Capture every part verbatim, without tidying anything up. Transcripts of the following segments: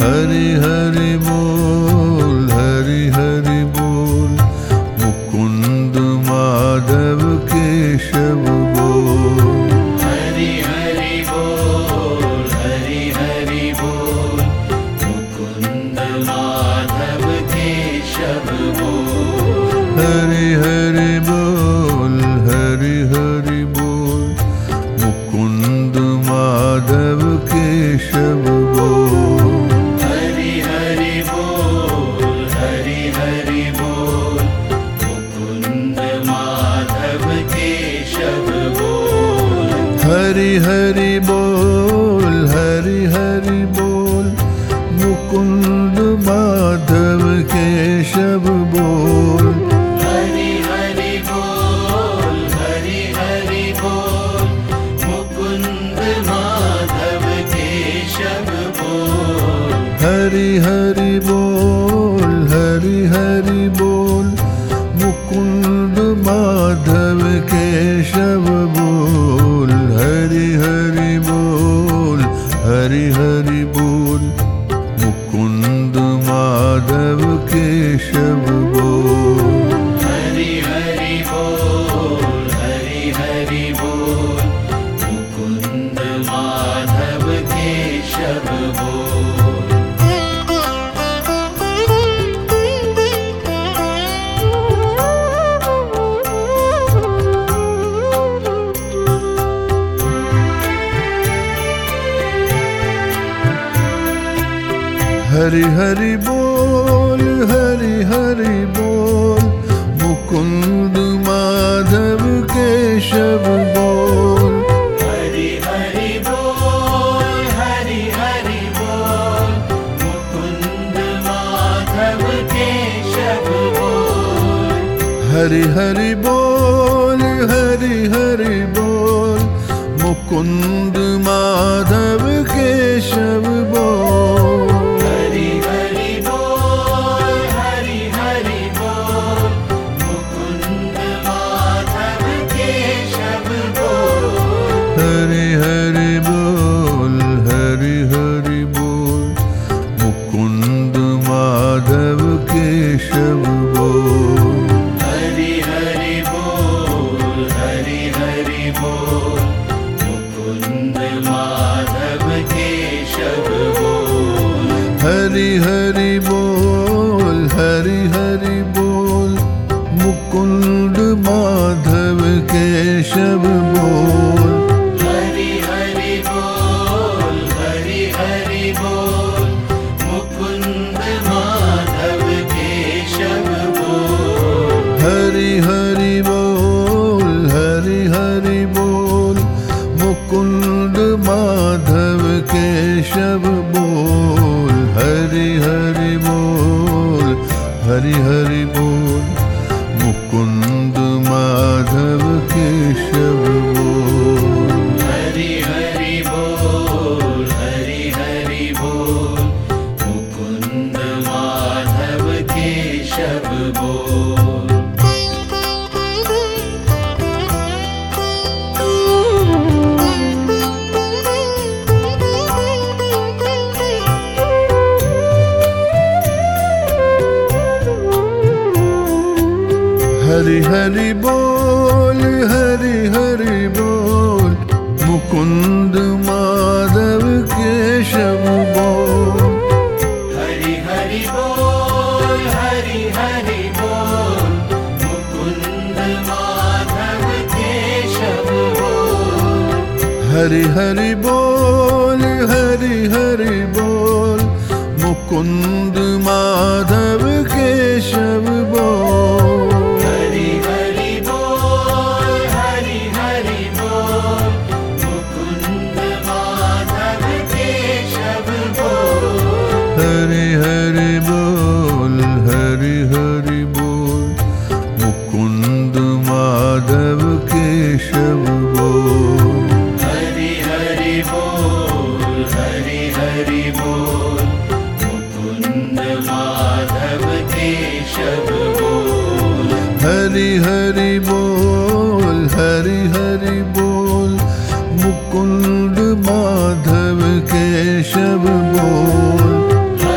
हरि हरि बोल, हरि हरि बोल, मुकुंद माधव केशव बोल। हरि हरि बोल, हरि हरि बोल, मुकुंद माधव केशव बोल। हरि हरि बोल, हरि हरि बोल, मुकुंद माधव केशव बोल। हरि हरि बोल, हरि हरि बोल, मुकुंद माधव केशव बोल। हरि हरि बोल, हरि हरि बोल, मुकुंद माधव केशव बोल। हरि हरि बोल, हरि हरि बोल, मुकुंद माधव केशव बोल। हरि हरि बोल, हरि हरि बोल, मुकुंद माधव केशव बोल। हरि हरि बोल, हरि हरि बोल, मुकुंद माधव केशव बोल। हरि हरि बोल, हरि हरि बोल, मुकुंद माधव केशव बोल। हरि हरि बोल, हरि हरि बोल, मुकुंद माधव केशव बोल। हरि हरि बोल, हरि हरि बोल, मुकुंद माधव केशव बोल। हरि हरि बोल, हरि हरि बोल, मुकुंद माधव केशव बोल। हरि हरि बोल, हरि हरि बोल, मुकुंद माधव केशव बोल। हरि हरि बोल, हरि हरि बोल, मुकुंद माधव केशव बोल। हरि हरि बोल, हरि हरि बोल, मुकुंद माधव केशव बोल। हरि हरि बोल, हरि हरि बोल, मुकुंद माधव केशव बोल। हरि हरि बोल, हरि हरि बोल, मुकुंद माधव केशव बोल। हरि हरि बोल, हरि हरि बोल, मुकुंद माधव केशव बोल। हरि हरि बोल, हरि हरि बोल, मुकुंद माधव केशव बोल। हरि हरि बोल, हरि हरि बोल, मुकुंद माधव केशव बोल। हरि हरि बोल, हरि हरि बोल, मुकुंद माधव केशव बोल। हरि हरि बोल, हरि हरि बोल, मुकुंद माधव केशव बोल। हरि हरि बोल, हरि हरि बोल, मुकुंद माधव केशव बोल। हरि हरि बोल, हरि हरि बोल, मुकुंद माधव केशव बोल। हरि हरि बोल, हरि हरि बोल, मुकुंद माधव केशव बोल। हरि हरि बोल, हरि हरि बोल, मुकुंद माधव केशव बोल। हरि हरि बोल, हरि हरि बोल, मुकुंद माधव केशव बोल।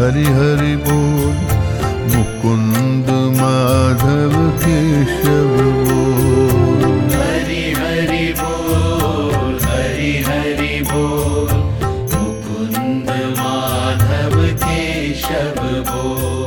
हरि हरि बोल मुकुंद माधव केशव बोल हरि हरि बोल हरि हरि बोल मुकुंद माधव केशव बोल